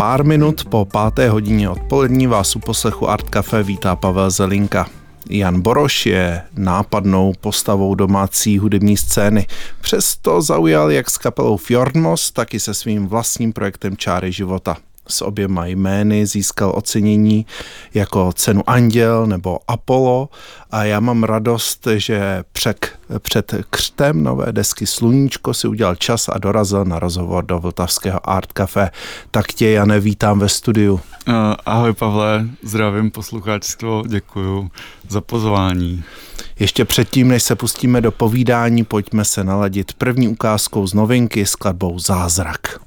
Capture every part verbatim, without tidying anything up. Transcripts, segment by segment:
pár minut po páté hodině odpolední vás u poslechu Art Café vítá Pavel Zelinka. Jan Boroš je nápadnou postavou domácí hudební scény. Přesto zaujal jak s kapelou Fjordmost, tak i se svým vlastním projektem Čáry života. S oběma jmény získal ocenění jako cenu Anděl nebo Apollo a já mám radost, že před, před křtem nové desky Sluníčko si udělal čas a dorazil na rozhovor do vltavského Art Café. Tak tě, Jane, vítám ve studiu. Uh, ahoj Pavle, zdravím posluchačstvo, děkuju za pozvání. Ještě předtím, než se pustíme do povídání, pojďme se naladit první ukázkou z novinky skladbou Zázrak.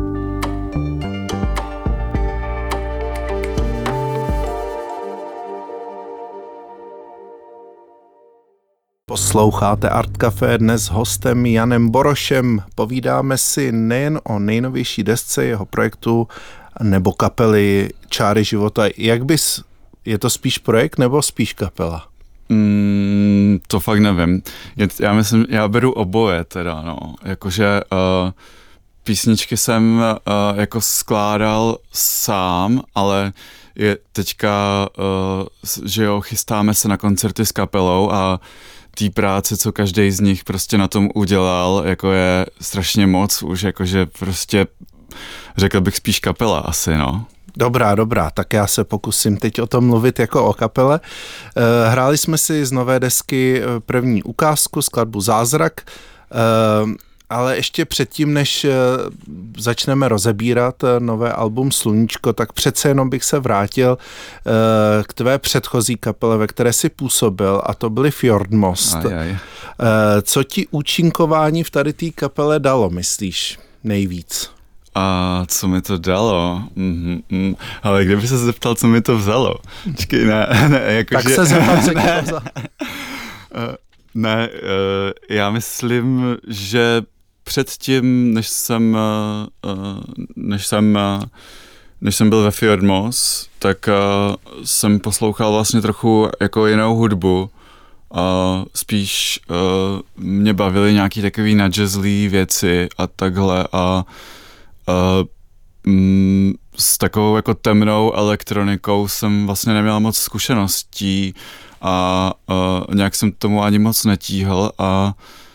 Posloucháte Art Café dnes s hostem Janem Borošem. Povídáme si nejen o nejnovější desce jeho projektu nebo kapely Čáry života. Jak bys, je to spíš projekt nebo spíš kapela? Mm, to fakt nevím. Já myslím, já beru oboje teda, no. Jakože uh, písničky jsem uh, jako skládal sám, ale je teďka, uh, že jo, chystáme se na koncerty s kapelou a té práce, co každý z nich prostě na tom udělal, jako je strašně moc už, jakože prostě řekl bych spíš kapela asi, no. Dobrá, dobrá, tak já se pokusím teď o tom mluvit jako o kapele. Hráli jsme si z nové desky první ukázku, skladbu Zázrak, ale ještě předtím, než začneme rozebírat nové album Sluníčko, tak přece jenom bych se vrátil k tvé předchozí kapele, ve které jsi působil, a to byly Fjordmost. Aj, aj. Co ti účinkování v tady té kapele dalo, myslíš, nejvíc? A co mi to dalo? Mm-hmm. Ale kdyby se zeptal, co mi to vzalo? Čekaj, ne, ne, jako tak že... se zeptal, co mi to vzalo. Ne, já myslím, že předtím, než jsem, než jsem, než jsem byl ve Fjordmost, tak jsem poslouchal vlastně trochu jako jinou hudbu. Spíš mě bavily nějaký takový nadjazzlý věci a takhle a s takovou jako temnou elektronikou jsem vlastně neměl moc zkušeností a nějak jsem tomu ani moc netíhl a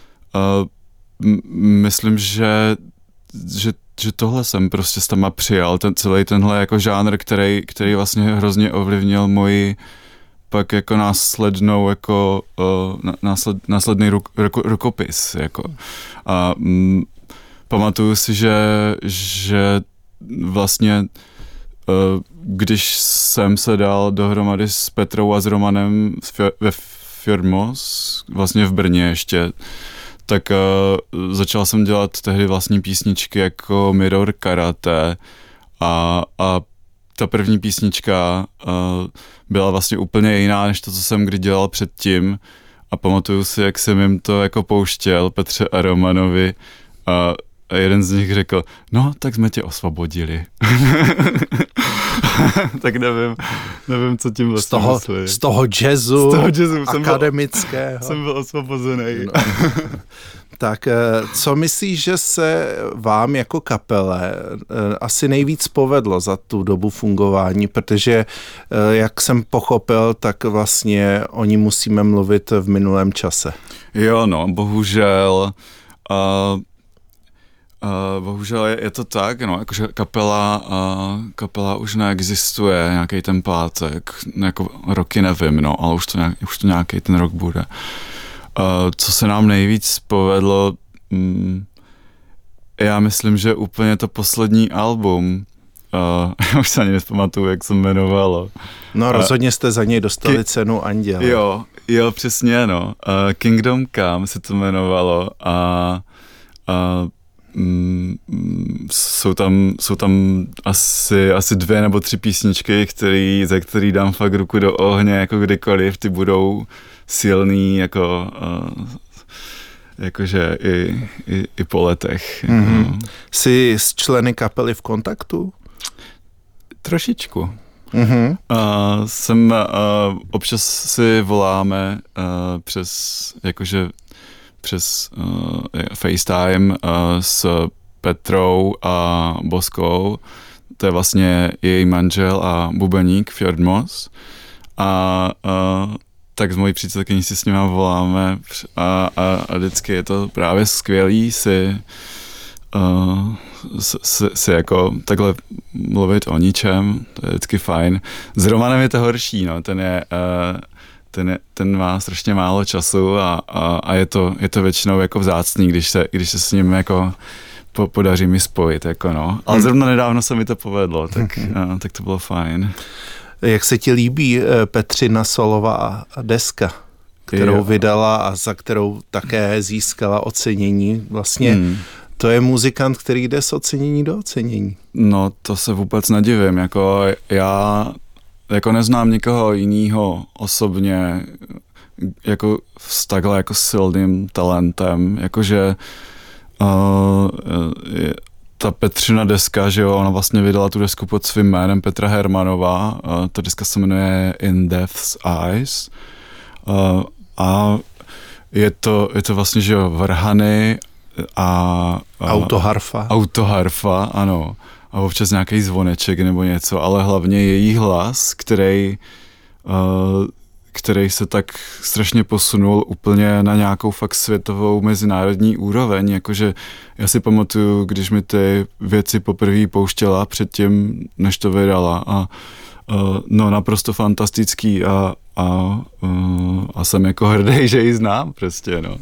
myslím, že, že, že tohle jsem prostě s tama přijal, ten celý tenhle jako žánr, který, který vlastně hrozně ovlivnil moji pak jako následnou jako uh, násled, následný ruk, ruk, rukopis jako a mm, pamatuju si, že, že vlastně uh, když jsem se dal dohromady s Petrou a s Romanem ve Fjordmost, vlastně v Brně ještě, tak uh, začal jsem dělat tehdy vlastní písničky jako Mirror Karate a, a ta první písnička uh, byla vlastně úplně jiná než to, co jsem kdy dělal předtím a pamatuju si, jak jsem jim to jako pouštěl Petře a Romanovi a, a jeden z nich řekl, no, tak jsme tě osvobodili. Tak nevím, nevím, co tím vlastně z toho, myslí. Z toho jazzu, z toho jazzu akademického. Jsem byl osvobozený. No. Tak co myslíš, že se vám jako kapele asi nejvíc povedlo za tu dobu fungování, protože jak jsem pochopil, tak vlastně o ní musíme mluvit v minulém čase. Jo, no, bohužel, uh, uh, bohužel je, je to tak, no, jakože kapela, uh, kapela už neexistuje nějaký ten pátek, jako roky nevím, no, ale už to, nějak, už to nějaký ten rok bude. Uh, co se nám nejvíc povedlo, mm, já myslím, že úplně to poslední album, uh, já už se ani nespamatuju, jak se jmenovalo. No rozhodně jste za něj dostali Ki- cenu Anděl. Jo, jo, přesně, no. Uh, Kingdom Come se to jmenovalo a uh, mm, jsou tam, jsou tam asi, asi dvě nebo tři písničky, který, za který dám fakt ruku do ohně, jako kdykoliv, ty budou silný, jako uh, jakože i, i, i po letech. Mm-hmm. No. Jsi s členy kapely v kontaktu? Trošičku. Mm-hmm. Uh, jsem, uh, občas si voláme uh, přes, jakože přes uh, FaceTime uh, s Petrou a Boskou, to je vlastně její manžel a bubeník Fjord Moss. A, a tak s mojí přítelkyní si s nima voláme a, a, a vždycky je to právě skvělý si, uh, si, si jako takhle mluvit o ničem, to je vždycky fajn. S Romanem je to horší, no, ten je, uh, ten, je, ten má strašně málo času a, a, a je, to, je to většinou jako vzácný, když se, když se s ním jako po, podaří mi spojit, jako no. Ale zrovna nedávno se mi to povedlo, tak, uh, tak to bylo fajn. Jak se ti líbí Petřina solová deska, kterou jo. vydala a za kterou také získala ocenění? Vlastně hmm. to je muzikant, který jde z ocenění do ocenění. No to se vůbec nedivím, jako já jako neznám nikoho jiného osobně jako s takhle jako silným talentem, jakože uh, je, ta Petřina deska, že jo, ona vlastně vydala tu desku pod svým jménem Petra Hermanová, uh, ta deska se jmenuje In Death's Eyes uh, a je to, je to vlastně, že jo, varhany a... Uh, autoharfa. Autoharfa, ano. A občas nějaký zvoneček nebo něco, ale hlavně její hlas, který... Uh, který se tak strašně posunul úplně na nějakou fakt světovou mezinárodní úroveň, jakože já si pamatuju, když mi ty věci poprvé pouštěla předtím, než to vydala a uh, no naprosto fantastický a, a, uh, a jsem jako hrdý, že ji znám prostě, no.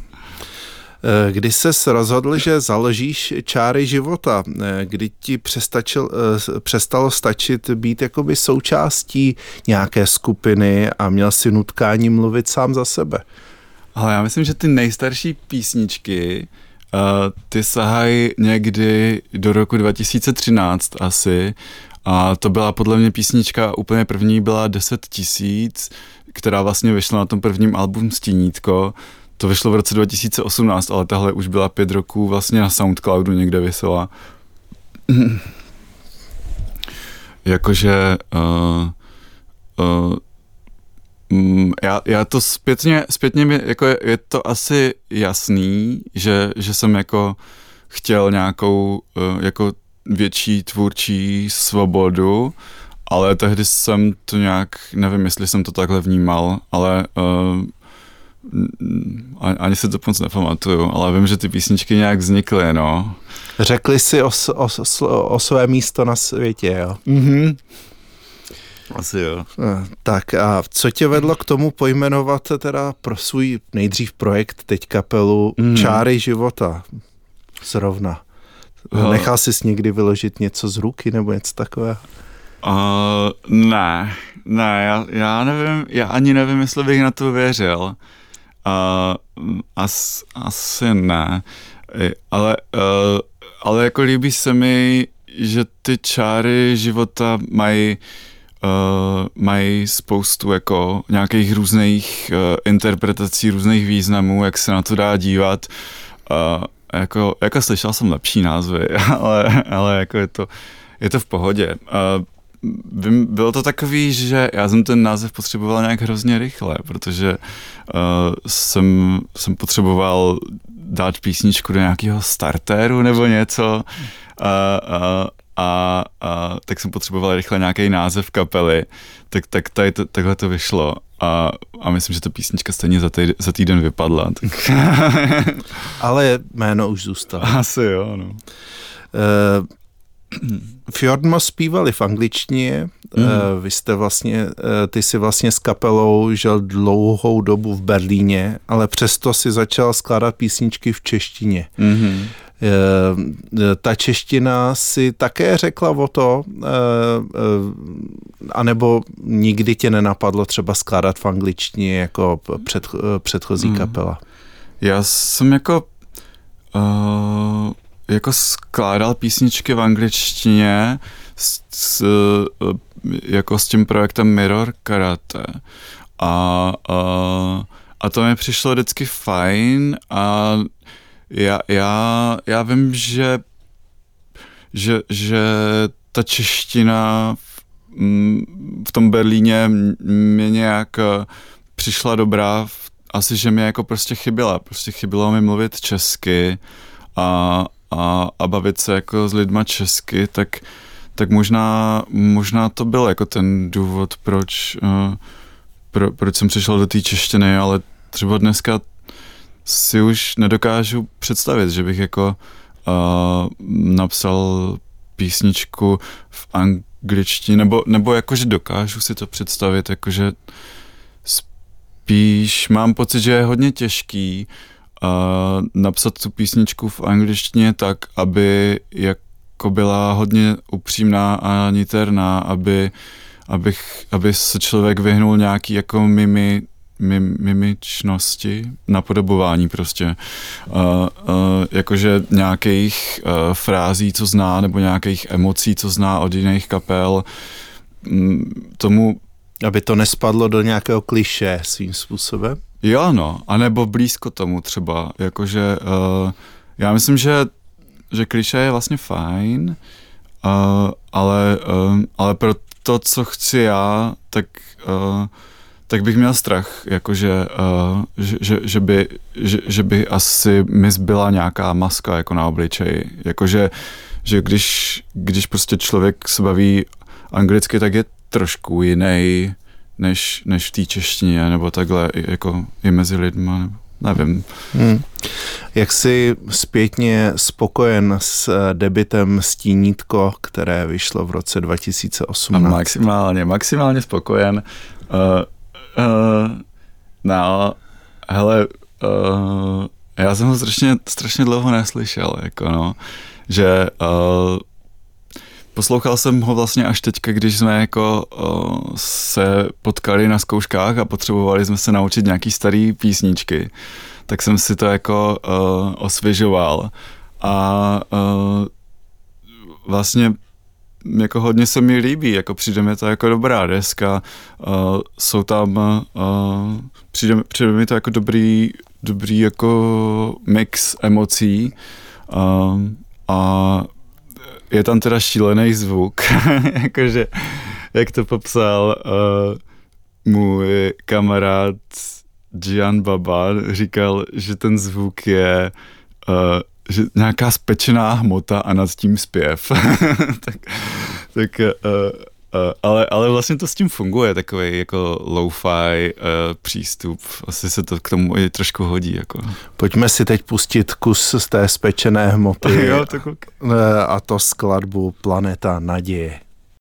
Kdy ses rozhodl, že založíš Čáry života, kdy ti přestačil, přestalo stačit být jakoby součástí nějaké skupiny a měl si nutkání mluvit sám za sebe? Ale já myslím, že ty nejstarší písničky, uh, ty sahají někdy do roku dva tisíce třináct asi a to byla podle mě písnička, úplně první byla deset tisíc, která vlastně vyšla na tom prvním albu Stínítko. To vyšlo v roce dva tisíce osmnáct, ale tahle už byla pět roků vlastně na Soundcloudu někde vysela. Jakože uh, uh, um, já, já to zpětně, zpětně mi, jako je, je to asi jasný, že, že jsem jako chtěl nějakou uh, jako větší tvůrčí svobodu, ale tehdy jsem to nějak, nevím, jestli jsem to takhle vnímal, ale uh, ani se to moc nepamatuju, ale vím, že ty písničky nějak vznikly, no. Řekli si o, o, o své místo na světě, jo? Mhm. Asi jo. Tak a co tě vedlo k tomu pojmenovat teda pro svůj nejdřív projekt, teď kapelu mm. Čáry života? Zrovna. Uh. Nechal jsi někdy vyložit něco z ruky nebo něco takového? Uh, ne, ne, já, já nevím, já ani nevím, jestli bych na to věřil. Uh, as, asi ne, ale, uh, ale jako líbí se mi, že ty čáry života mají uh, mají spoustu jako nějakých různých uh, interpretací, různých významů, jak se na to dá dívat. Uh, jako, jako slyšel jsem lepší názvy, ale, ale jako je to, je to v pohodě. Uh, Bylo to takový, že já jsem ten název potřeboval nějak hrozně rychle, protože uh, jsem, jsem potřeboval dát písničku do nějakého startéru nebo něco a, a, a, a tak jsem potřeboval rychle nějaký název kapely, tak, tak tady to, takhle to vyšlo a, a myslím, že ta písnička stejně za, týd, za týden vypadla. Tak. Ale jméno už zůstalo. Asi jo, no. Uh, Fjord Moss zpívali v angličtině, mm. vy jste vlastně, ty si vlastně s kapelou žil dlouhou dobu v Berlíně, ale přesto si začal skládat písničky v češtině. Mm. Ta čeština si také řekla o to, anebo nikdy tě nenapadlo třeba skládat v angličtině jako před, předchozí mm. kapela? Já jsem jako... Uh... jako skládal písničky v angličtině s, s, jako s tím projektem Mirror Karate a, a, a to mi přišlo vždycky fajn a já, já, já vím, že, že, že ta čeština v, v tom Berlíně mě nějak přišla dobrá, asi, že mě jako prostě chyběla, prostě chybělo mi mluvit česky a A, a bavit se jako s lidma česky, tak, tak možná, možná to byl jako ten důvod, proč, uh, pro, proč jsem přišel do té češtiny, ale třeba dneska si už nedokážu představit, že bych jako uh, napsal písničku v angličtině, nebo, nebo jakože dokážu si to představit, jakože spíš mám pocit, že je hodně těžký uh, napsat tu písničku v angličtině tak, aby jako byla hodně upřímná a niterná, aby, abych, aby se člověk vyhnul nějaký jako mimi Mim, mimičnosti, napodobování prostě. Uh, uh, jakože nějakých uh, frází, co zná, nebo nějakých emocí, co zná od jiných kapel. Um, tomu... Aby to nespadlo do nějakého klišé svým způsobem? Jo, no. A nebo blízko tomu třeba. Jakože uh, já myslím, že, že klišé je vlastně fajn, uh, ale, uh, ale pro to, co chci já, tak uh, tak bych měl strach, jakože, uh, že, že, že, by, že, že by asi mi zbyla nějaká maska jako na obličeji. Jakože, že když, když prostě člověk se baví anglicky, tak je trošku jiný než, než v té češtině, nebo takhle jako i mezi lidma, nebo nevím. Hmm. Jak jsi zpětně spokojen s debutem Stínítko, které vyšlo v roce dva tisíce osmnáct? Maximálně, maximálně spokojen. Uh, Uh, no, hele, uh, já jsem ho strašně, strašně dlouho neslyšel, jako no, že uh, poslouchal jsem ho vlastně až teďka, když jsme jako uh, se potkali na zkouškách a potřebovali jsme se naučit nějaký starý písničky, tak jsem si to jako uh, osvěžoval a uh, vlastně jako hodně se mi líbí, jako přijde mi to jako dobrá deska, uh, jsou tam, uh, přijde, přijde mi to jako dobrý, dobrý jako mix emocí uh, a je tam teda šílený zvuk, jakože, jak to popsal uh, můj kamarád Gian Baba, říkal, že ten zvuk je uh, že nějaká spečená hmota a nad tím zpěv. tak, tak uh, uh, ale, ale vlastně to s tím funguje, takový jako lo-fi uh, přístup. Asi se to k tomu i trošku hodí. Jako. Pojďme si teď pustit kus z té spečené hmoty jo, tak okay. A to skladbu Planeta naděje.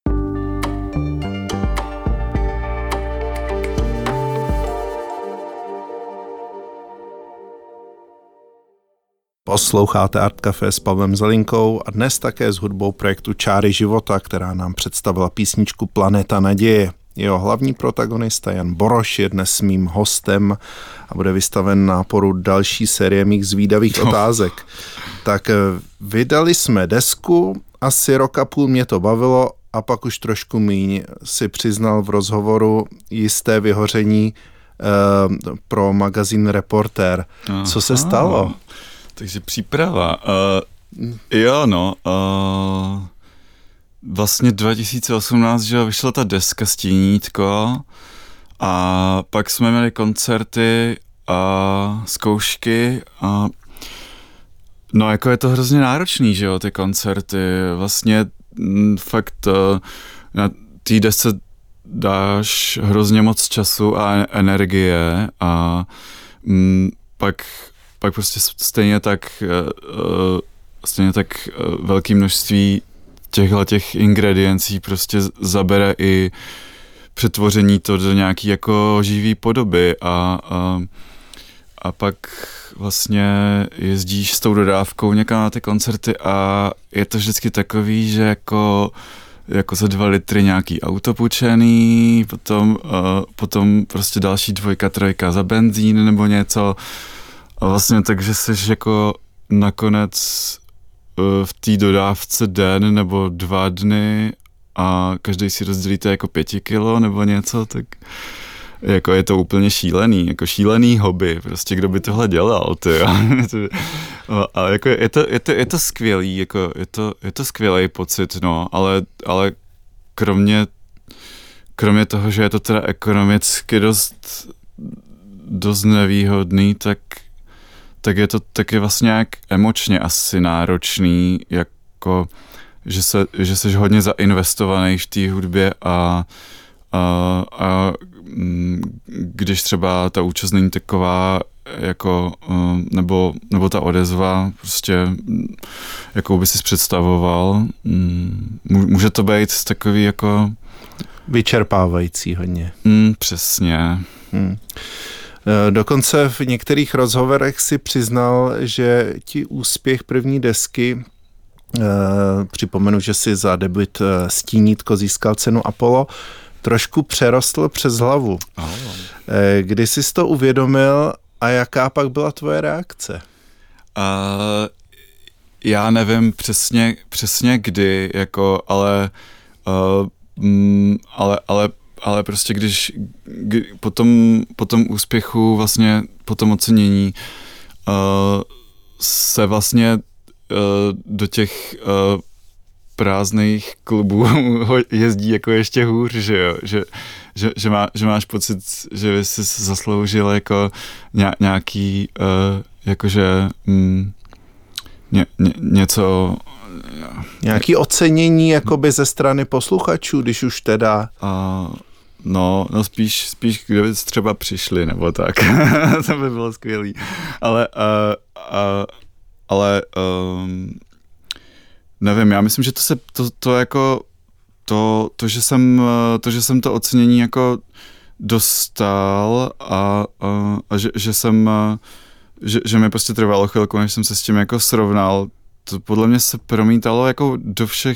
Posloucháte Art Café s Pavlem Zelinkou a dnes také s hudbou projektu Čáry života, která nám představila písničku Planeta naděje. Jeho hlavní protagonista Jan Boroš je dnes mým hostem a bude vystaven náporu další série mých zvídavých no. otázek. Tak vydali jsme desku, asi rok a půl mě to bavilo a pak už trošku míň si přiznal v rozhovoru jisté vyhoření uh, pro magazín Reportér. Co se stalo? Takže příprava. Uh, jo, no. Uh, vlastně dva tisíce osmnáct, že vyšla ta deska Stínítko a pak jsme měli koncerty a zkoušky a no jako je to hrozně náročný, že jo, ty koncerty. Vlastně m, fakt uh, na té desce dáš hrozně moc času a energie a m, pak pak prostě stejně tak, uh, stejně tak uh, velké množství těchto těch ingrediencí prostě zabere i přetvoření to do nějaký jako živý podoby a, a, a pak vlastně jezdíš s tou dodávkou někam na ty koncerty a je to vždycky takový, že jako jako za dva litry nějaký auto půjčený, potom, uh, potom prostě další dvojka, trojka za benzín nebo něco. A vlastně takže jsi jako nakonec uh, v té dodávce den nebo dva dny a každý si rozdělíte jako pěti kilo nebo něco, tak jako je to úplně šílený, jako šílený hobby, prostě kdo by tohle dělal, ty. A jako je to, je to, je to skvělý, jako je to, je to skvělý pocit, no, ale, ale kromě, kromě toho, že je to teda ekonomicky dost, dost nevýhodný, tak tak je to taky vlastně jak emočně asi náročný, jako že, se, že jsi hodně zainvestovaný v té hudbě a, a, a když třeba ta účast není taková, jako, nebo, nebo ta odezva, prostě, jakou by si představoval, může to být takový jako... Vyčerpávající hodně. Mm, přesně. Hmm. Dokonce v některých rozhovorech si přiznal, že ti úspěch první desky, eh, připomenu, že si za debut Stínítko získal cenu Apollo, trošku přerostl přes hlavu. Oh. Eh, kdy jsi to uvědomil a jaká pak byla tvoje reakce? Uh, já nevím přesně, přesně kdy, jako, ale, uh, mm, ale, ale ale prostě když kdy, po, tom, po tom úspěchu, vlastně po tom ocenění uh, se vlastně uh, do těch uh, prázdných klubů jezdí jako ještě hůř, že jo, že, že, že, má, že máš pocit, že jsi zasloužil jako nějaký, uh, jakože mm, ně, ně, něco... Nějaký ocenění jakoby ze strany posluchačů, když už teda... Uh, No, no spíš, spíš kdyby třeba přišli, nebo tak. To by bylo skvělý. Ale, uh, uh, ale um, nevím, já myslím, že to se, to, to jako, to, to, že jsem, to, že jsem to ocenění jako dostal a, a, a že, že jsem, že, že mi prostě trvalo chvilku, než jsem se s tím jako srovnal, to podle mě se promítalo jako do všech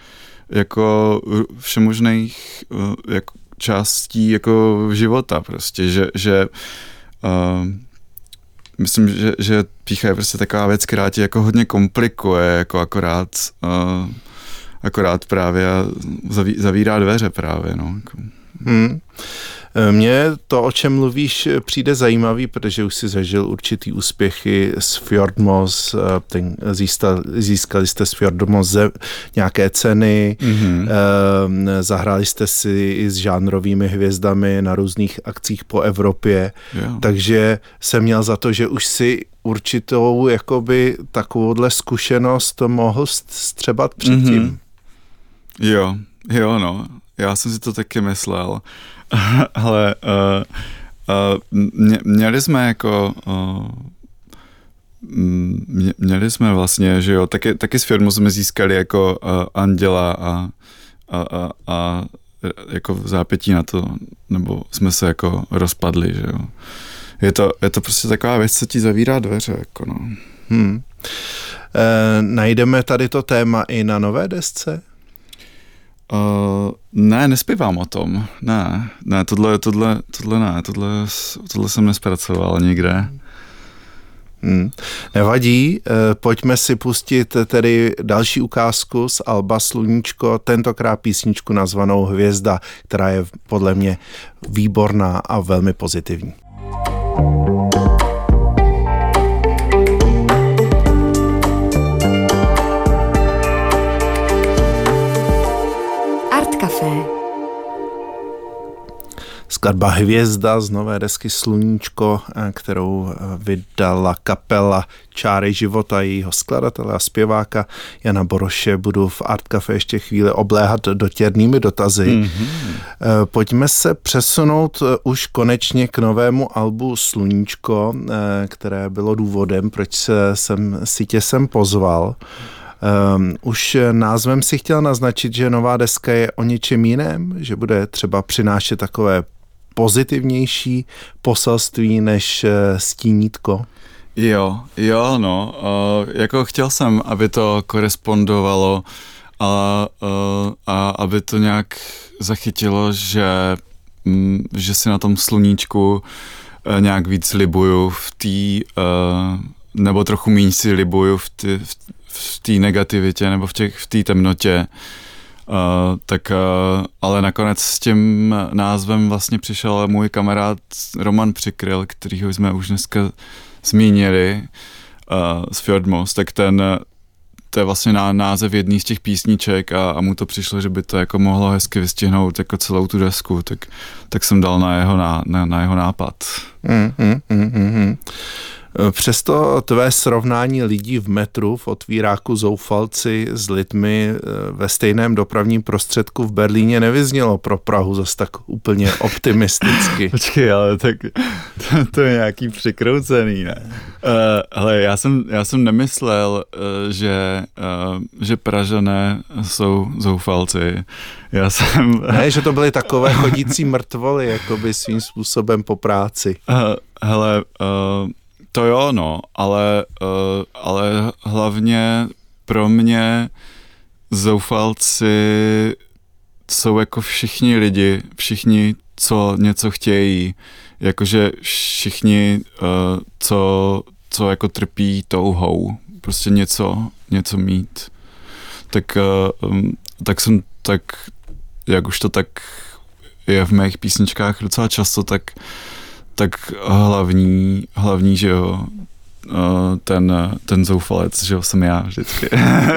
jako všemožných jako částí jako života prostě, že, že uh, myslím, že, že pýcha je prostě taková věc, která ti jako hodně komplikuje, jako akorát uh, akorát právě zaví, zavírá dveře právě, no. Hmm. Mně to, o čem mluvíš, přijde zajímavý, protože už si zažil určitý úspěchy s Fjordmos, ten, získali, získali jste s Fjordmos nějaké ceny, mm-hmm. eh, zahráli jste si i s žánrovými hvězdami na různých akcích po Evropě, yeah. Takže jsem měl za to, že už si určitou jakoby takovouhle zkušenost mohl střebat předtím. Mm-hmm. Jo, jo no, já jsem si to taky myslel. Ale uh, uh, mě, měli jsme jako uh, mě, měli jsme vlastně, že jo, taky, taky s firmou jsme získali jako uh, Anděla a, a, a, a jako v zápětí na to, nebo jsme se jako rozpadli, že jo. Je to, je to prostě taková věc, co ti zavírá dveře, jako no. Hmm. E, najdeme tady to téma i na nové desce? Uh, ne, nespívám o tom. Ne, ne, tohle, tohle, tohle ne, tohle, tohle jsem nespracoval nikde. Hmm. Nevadí, e, pojďme si pustit tedy další ukázku z alba Sluníčko, tentokrát písničku nazvanou Hvězda, která je podle mě výborná a velmi pozitivní. Skladba Hvězda z nové desky Sluníčko, kterou vydala kapela Čáry života, jejího skladatele a zpěváka Jana Boroše. Budu v Art Café ještě chvíli obléhat dotěrnými dotazy. Mm-hmm. Pojďme se přesunout už konečně k novému albu Sluníčko, které bylo důvodem, proč jsem si tě sem pozval. Um, už názvem si chtěl naznačit, že nová deska je o něčem jiném, že bude třeba přinášet takové pozitivnější poselství než Stínítko. Jo, jo, no, uh, jako chtěl jsem, aby to korespondovalo a, uh, a aby to nějak zachytilo, že, mm, že si na tom sluníčku uh, nějak víc libuju v té, uh, nebo trochu míň si libuju v té v, v té negativitě nebo v těch, v té temnotě. Uh, tak, uh, ale nakonec s tím názvem vlastně přišel můj kamarád Roman Přikryl, kterýho jsme už dneska zmínili uh, z Fjordmos, tak ten, to je vlastně název jedný z těch písniček a, a mu to přišlo, že by to jako mohlo hezky vystihnout jako celou tu desku, tak, tak jsem dal na jeho, na, na, na jeho nápad. Mm, mm, mm, mm. Přesto tvé srovnání lidí v metru v otvíráku Zoufalci s lidmi ve stejném dopravním prostředku v Berlíně nevyznělo pro Prahu zase tak úplně optimisticky. Počkej, ale tak to, to je nějaký překroucený, ne? Uh, hele, já jsem, já jsem nemyslel, uh, že, uh, že Pražané jsou zoufalci. Já jsem... Ne, že to byly takové chodící mrtvoly, jakoby svým způsobem po práci. Uh, hele, uh, to jo, no, ale, uh, ale hlavně pro mě zoufalci jsou jako všichni lidi, všichni, co něco chtějí, jakože všichni, uh, co, co jako trpí touhou, prostě něco, něco mít. Tak, uh, um, tak jsem tak, jak už to tak je v mých písničkách docela často, tak tak hlavní, hlavní, že jo, ten, ten zoufalec, že jo, jsem já vždycky.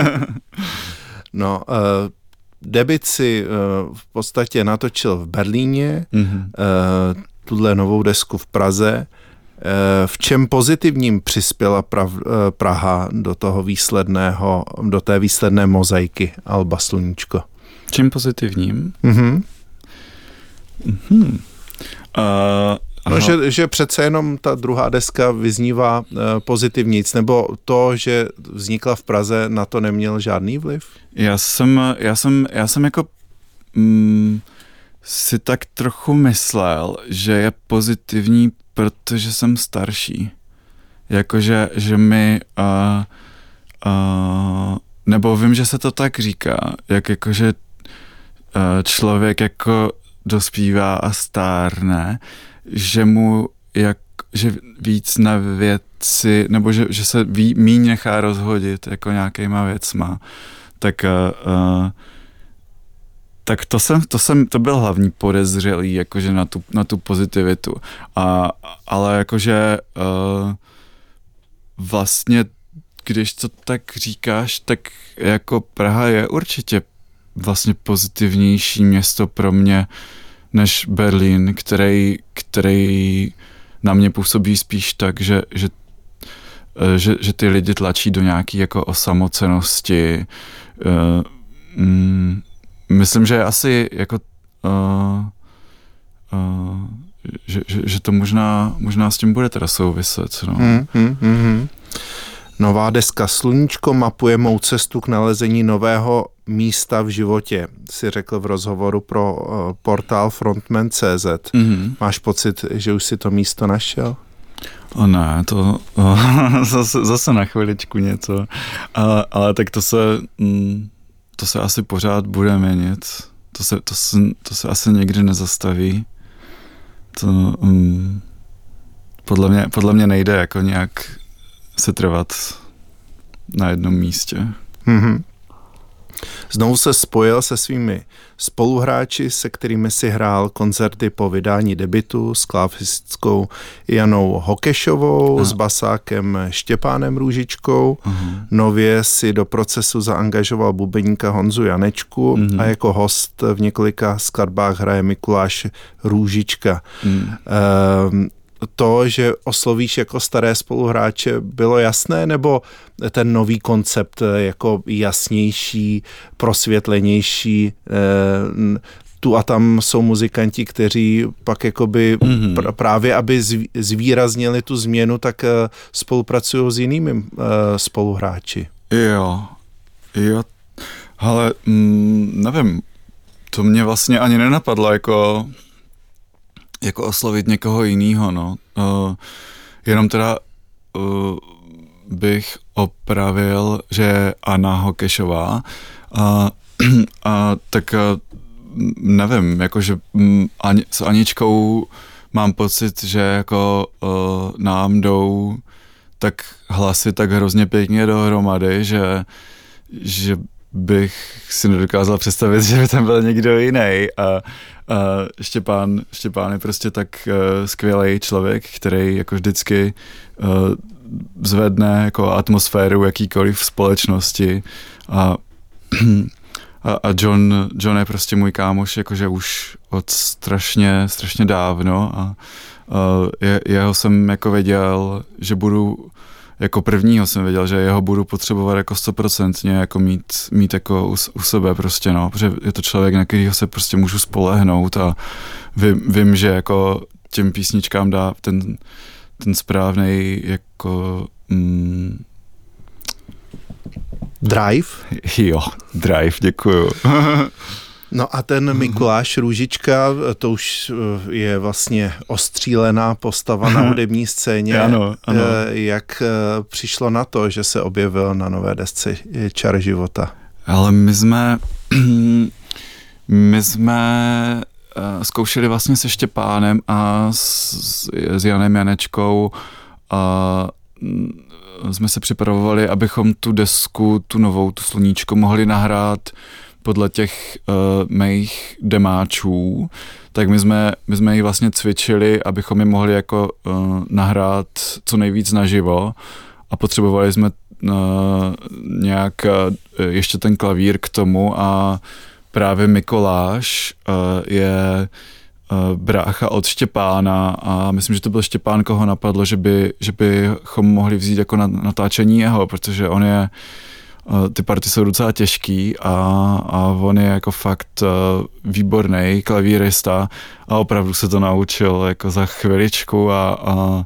No, uh, debut si uh, v podstatě natočil v Berlíně, mm-hmm. uh, tuhle novou desku v Praze. Uh, v čem pozitivním přispěla Prav, uh, Praha do toho výsledného, do té výsledné mozaiky alba Sluníčko? Čím pozitivním? Mhm. Mhm. Uh, No, že, že přece jenom ta druhá deska vyznívá uh, pozitivníc, nebo to, že vznikla v Praze, na to neměl žádný vliv? Já jsem, já jsem, já jsem jako mm, si tak trochu myslel, že je pozitivní, protože jsem starší. Jakože, že mi uh, uh, nebo vím, že se to tak říká, jak jakože uh, člověk jako dospívá a stárne, že mu jak, že víc na věci, nebo že, že se ví, míň nechá rozhodit jako nějakýma věcma, tak uh, tak to jsem, to jsem, to byl hlavní podezřelý, jakože na tu, na tu pozitivitu. A, ale jakože uh, vlastně, když to tak říkáš, tak jako Praha je určitě vlastně pozitivnější město pro mě, než Berlín, který, který na mě působí spíš tak, že, že, že, že ty lidi tlačí do nějaký jako osamocenosti. Myslím, že asi jako uh, uh, že, že, že to možná, možná s tím bude teda souviset. No. Hmm, hmm, hmm. Nová deska Sluníčko mapuje mou cestu k nalezení nového místa v životě, si řekl v rozhovoru pro uh, portál frontman tečka cé zet. Mm-hmm. Máš pocit, že už si to místo našel? O ne, to o, zase, zase na chviličku něco, ale, ale tak to se, mm, to se asi pořád bude měnit. To se, to se, to se asi nikdy nezastaví. To mm, podle mě, podle mě nejde jako nějak se trvat na jednom místě. Mm-hmm. Znovu se spojil se svými spoluhráči, se kterými si hrál koncerty po vydání debutu, s klavesistkou Janou Hokešovou, Aha. s basákem Štěpánem Růžičkou. Aha. Nově si do procesu zaangažoval bubeníka Honzu Janečku Aha. a jako host v několika skladbách hraje Mikuláš Růžička. Ehm, to, že oslovíš jako staré spoluhráče, bylo jasné, nebo ten nový koncept jako jasnější, prosvětlenější, tu a tam jsou muzikanti, kteří pak jakoby mm-hmm. pr- právě, aby zvýraznili tu změnu, tak spolupracují s jinými spoluhráči. Jo, jo, ale mm, nevím, to mě vlastně ani nenapadlo, jako jako oslovit někoho jinýho, no. Uh, jenom teda uh, bych opravil, že Anna Hokešová a, a tak uh, nevím, jakože um, Ani, s Aničkou mám pocit, že jako uh, nám jdou tak hlasy tak hrozně pěkně dohromady, že, že bych si nedokázal představit, že by tam byl někdo jiný a, a Štěpán, Štěpán je prostě tak uh, skvělý člověk, který jako vždycky uh, zvedne jako atmosféru jakýkoliv v společnosti a, a, a John, John je prostě můj kámoš, jakože už od strašně, strašně dávno a uh, je, jeho jsem jako věděl, že budu, jako prvního jsem věděl, že jeho budu potřebovat jako stoprocentně jako mít, mít jako u, u sebe prostě, no, protože je to člověk, na kterýho se prostě můžu spolehnout a vím, vím že jako těm písničkám dá ten, ten správnej jako mm, Drive? Jo, drive, děkuju. No a ten Mikuláš Růžička, to už je vlastně ostřílená postava na hudební scéně. Ano, ano. Jak přišlo na to, že se objevil na nové desce Čar života? Ale my jsme, my jsme zkoušeli vlastně se Štěpánem a s, s Janem Janečkou a jsme se připravovali, abychom tu desku, tu novou, tu Sluníčko, mohli nahrát podle těch uh, mých demáčů, tak my jsme, my jsme ji vlastně cvičili, abychom ji mohli jako uh, nahrát co nejvíc naživo a potřebovali jsme uh, nějak uh, ještě ten klavír k tomu a právě Mikuláš uh, je uh, brácha od Štěpána a myslím, že to byl Štěpán, koho napadlo, že, by, že bychom mohli vzít jako na, natáčení jeho, protože on je ty party jsou docela těžký a, a on je jako fakt uh, výborný klavírista a opravdu se to naučil jako za chviličku a, a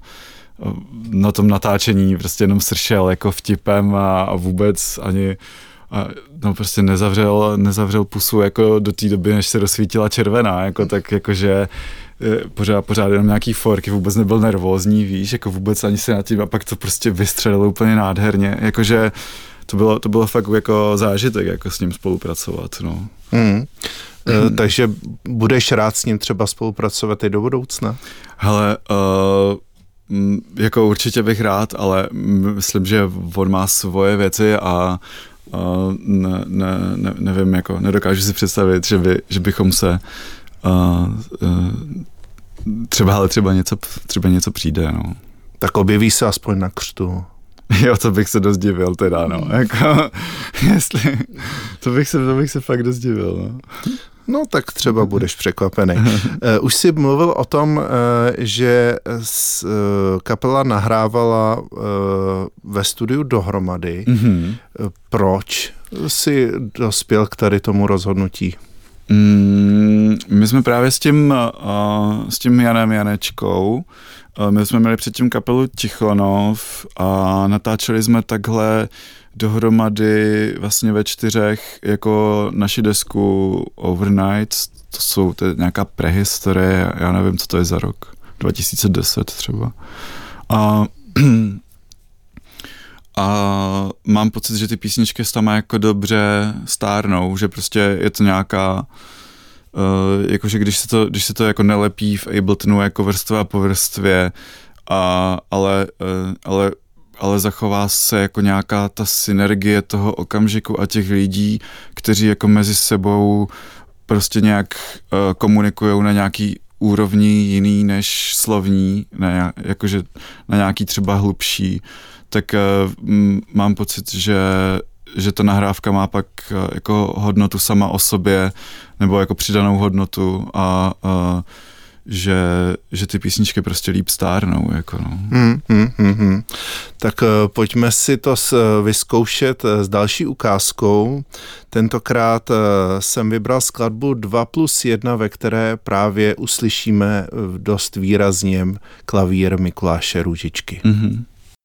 na tom natáčení prostě jenom sršel jako vtipem a, a vůbec ani a, no prostě nezavřel, nezavřel pusu jako do té doby, než se rozsvítila červená, jako tak jakože pořád, pořád jenom nějaký forky, vůbec nebyl nervózní, víš, jako vůbec ani se na tím a pak to prostě vystřelilo úplně nádherně, jakože To bylo, to bylo fakt jako zážitek, jako s ním spolupracovat, no. Mm. E, takže budeš rád s ním třeba spolupracovat i do budoucna? Hele, uh, jako určitě bych rád, ale myslím, že on má svoje věci a uh, ne, ne, ne, nevím, jako nedokážu si představit, že, by, že bychom se uh, uh, třeba, ale třeba něco, třeba něco přijde, no. Tak objeví se aspoň na křtu. Jo, to bych se dost divil teda, no, jako, jestli, to bych se, to bych se fakt dost divil, no. No, tak třeba budeš překvapený. Už jsi mluvil o tom, že kapela nahrávala ve studiu dohromady. Mm-hmm. Proč jsi dospěl k tady tomu rozhodnutí? Mm, my jsme právě s tím, uh, s tím Janem Janečkou, uh, my jsme měli předtím kapelu Tichonov a natáčeli jsme takhle dohromady vlastně ve čtyřech jako naši desku Overnight, to jsou to je nějaká prehistorie, já nevím, co to je za rok, dva tisíce deset třeba. A A mám pocit, že ty písničky s tam jako dobře stárnou, že prostě je to nějaká, uh, jakože když se to, když se to jako nelepí v Abletonu jako vrstva po vrstvě, a, ale, uh, ale, ale zachová se jako nějaká ta synergie toho okamžiku a těch lidí, kteří jako mezi sebou prostě nějak uh, komunikujou na nějaký úrovni jiný než slovní, ne, jakože na nějaký třeba hlubší, tak uh, mám pocit, že, že ta nahrávka má pak uh, jako hodnotu sama o sobě, nebo jako přidanou hodnotu a uh, že, že ty písničky prostě líp stárnou. Jako no. mm, mm, mm, mm. Tak uh, pojďme si to s, vyzkoušet uh, s další ukázkou. Tentokrát uh, jsem vybral skladbu dva plus jedna, ve které právě uslyšíme uh, dost výrazně klavír Mikuláše Růžičky. Mm-hmm.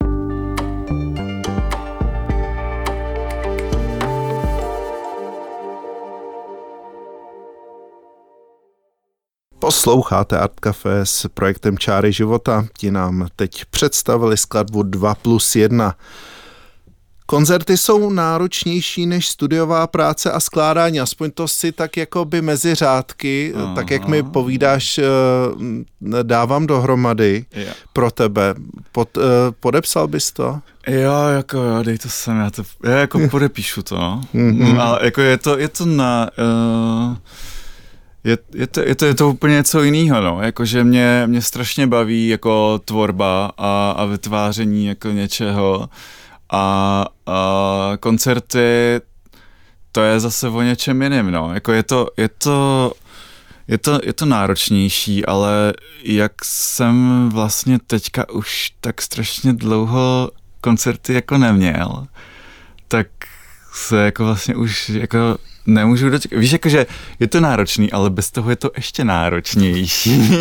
Posloucháte Art Café s projektem Čáry života. Ti nám teď představili skladbu dva plus jedna. Koncerty jsou náročnější než studiová práce a skládání, aspoň to si tak jako by mezi řádky, Aha. tak jak mi povídáš, dávám dohromady yeah. pro tebe. Pod, podepsal bys to? Jo, jako jo, dej to sem, já to, já jako podepíšu to, no. Mm-hmm. Ale jako je to, je to na... Uh... Je, je, to, je, to, je to úplně něco jiného, no, jakože mě, mě strašně baví jako tvorba a, a vytváření jako něčeho a, a koncerty to je zase o něčem jiným, no. Jako je to, je to, je to, je to náročnější, ale jak jsem vlastně teďka už tak strašně dlouho koncerty jako neměl, tak se jako vlastně už jako nemůžu dočkat. Víš, jakože je to náročný, ale bez toho je to ještě náročnější.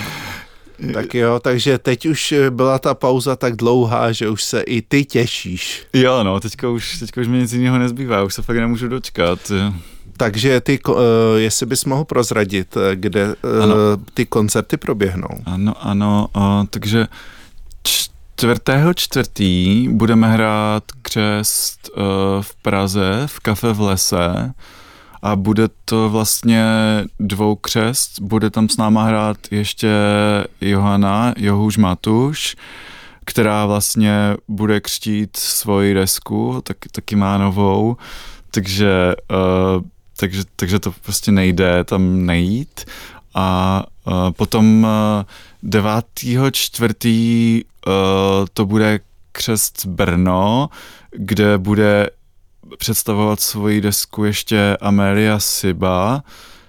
Tak jo, takže teď už byla ta pauza tak dlouhá, že už se i ty těšíš. Jo, no, teďka už, teďka už mi nic jiného nezbývá, už se fakt nemůžu dočkat. Takže ty, jestli bys mohl prozradit, kde ano. ty koncerty proběhnou. Ano, ano, a, takže čtvrtého čtvrtý budeme hrát křest uh, v Praze, v Kafe v lese a bude to vlastně dvou křest, bude tam s náma hrát ještě Johana Johuš Matuš, která vlastně bude křtít svoji desku, tak, taky má novou, takže, uh, takže, takže to prostě nejde tam nejít. A uh, potom uh, devátého čtvrtý uh, to bude křest Brno, kde bude představovat svoji desku ještě Amelia Siba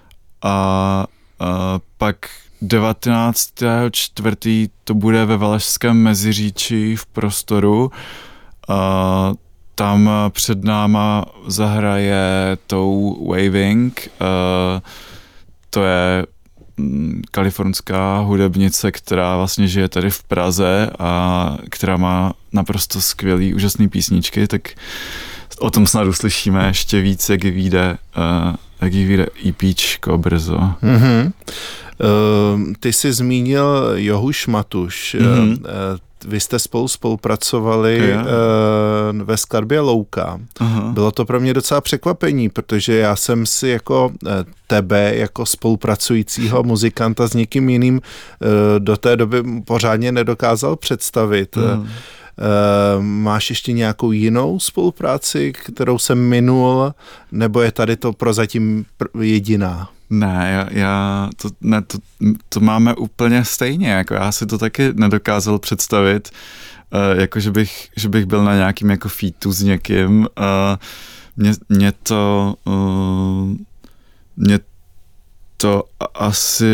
a uh, pak devatenáctého čtvrtý to bude ve Valašském Meziříčí v Prostoru. Uh, tam před náma zahraje tou Waving, uh, to je kalifornská hudebnice, která vlastně žije tady v Praze a která má naprosto skvělý, úžasný písničky, tak o tom snad uslyšíme ještě víc, jak jí vyjde, uh, jak jí vyjde EPčko brzo. Mm-hmm. Uh, ty jsi zmínil Johuš Matuš. Mm-hmm. Uh, vy jste spolu spolupracovali yeah. uh, ve skladbě Louka. Uh-huh. Bylo to pro mě docela překvapení, protože já jsem si jako uh, tebe, jako spolupracujícího muzikanta s někým jiným uh, do té doby pořádně nedokázal představit. Uh-huh. Uh, máš ještě nějakou jinou spolupráci, kterou jsem minul, nebo je tady to prozatím jediná? Ne, já, já to, ne, to, to máme úplně stejně, jako já si to taky nedokázal představit, uh, jako že bych, že bych byl na nějakým jako featu s někým. Uh, mě, mě to uh, mě to asi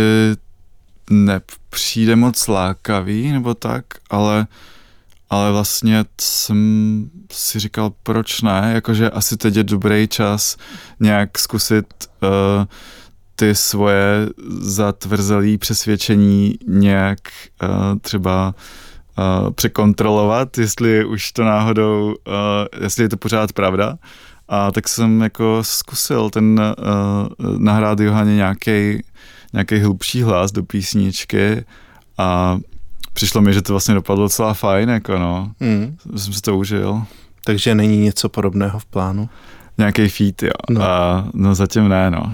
nepřijde moc lákavý, nebo tak, ale ale vlastně jsem si říkal, proč ne, jakože asi teď je dobrý čas nějak zkusit uh, ty svoje zatvrzelý přesvědčení nějak uh, třeba uh, překontrolovat, jestli už to náhodou, uh, jestli je to pořád pravda. A tak jsem jako zkusil ten uh, nahrát Johaně nějaký nějaký hlubší hlas do písničky a přišlo mi, že to vlastně dopadlo docela fajn, jako no. Mm. Jsem si to užil. Takže není něco podobného v plánu? Nějaký feat, jo. No, a, no zatím ne, no.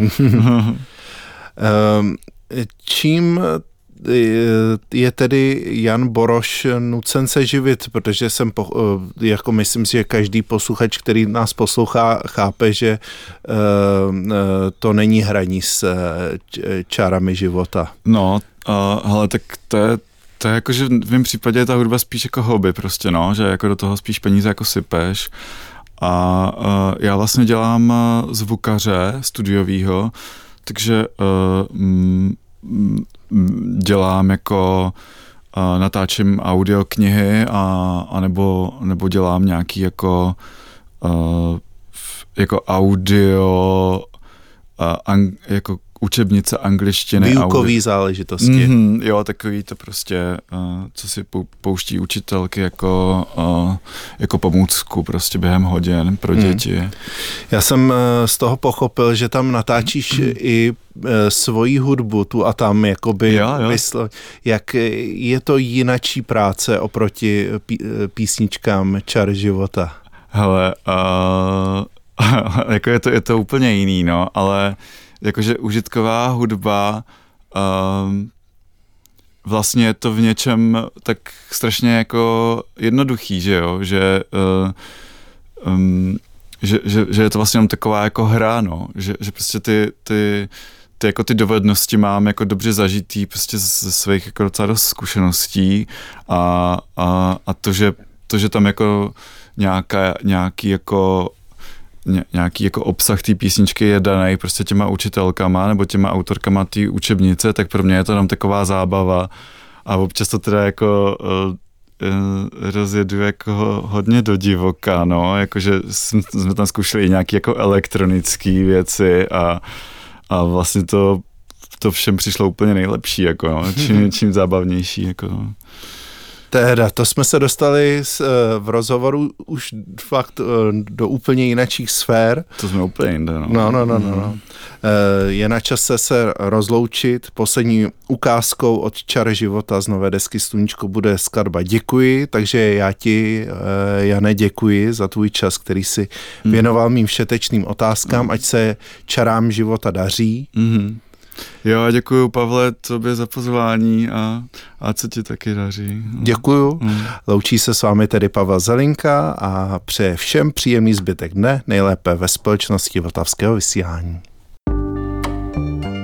Čím je tedy Jan Boroš nucen se živit, protože jsem, jako myslím si, že každý posluchač, který nás poslouchá, chápe, že to není hraní s čárami života. No, uh, hele, tak to je To je jako, že v mém případě je ta hudba spíš jako hobby prostě, no, že jako do toho spíš peníze jako sypeš. A uh, já vlastně dělám uh, zvukaře studiovýho, takže uh, mm, dělám jako uh, natáčím audioknihy a, a nebo, nebo dělám nějaký jako uh, jako audio uh, ang, jako učebnice angličtiny. Výukový záležitosti. Mm-hmm, jo, takový to prostě, uh, co si pouští učitelky jako, uh, jako pomůcku prostě během hodin pro děti. Mm. Já jsem uh, z toho pochopil, že tam natáčíš mm. i uh, svoji hudbu tu a tam jakoby jo, jo. Vyslo, jak je to jinačí práce oproti pí, písničkám Čar života? Hele, uh, jako je to, je to úplně jiný, no, ale jakože užitková hudba, um, vlastně je to v něčem tak strašně jako jednoduchý, že jo, že, uh, um, že, že, že je to vlastně taková jako hra, no, že, že prostě ty, ty, ty, jako ty dovednosti mám jako dobře zažitý prostě ze svých jako docela dost zkušeností a, a, a to, že, to, že tam jako nějaká, nějaký jako nějaký jako obsah té písničky je daný prostě těma učitelkama nebo těma autorkama té učebnice, tak pro mě je to jenom taková zábava a občas to teda jako uh, rozjedu jako hodně do divoka, no, jakože jsme tam zkoušeli nějaké jako elektronické věci a, a vlastně to, to všem přišlo úplně nejlepší, jako no, čím, čím zábavnější, jako no. Teda, to jsme se dostali s, v rozhovoru už fakt do úplně jiných sfér. To jsme úplně jinde, no. No, no, no, no, no. Je na čase se rozloučit. Poslední ukázkou od Čar života z nové desky Sluníčko bude skladba Děkuji, takže já ti, Jane, děkuji za tvůj čas, který si věnoval mým všetečným otázkám, ať se čarám života daří. Mm-hmm. Jo, a děkuju, Pavle, tobě za pozvání a, a co ti taky daří. Děkuju. Mm. Loučí se s vámi tedy Pavel Zelinka a přeje všem příjemný zbytek dne, nejlépe ve společnosti Vltavského vysílání.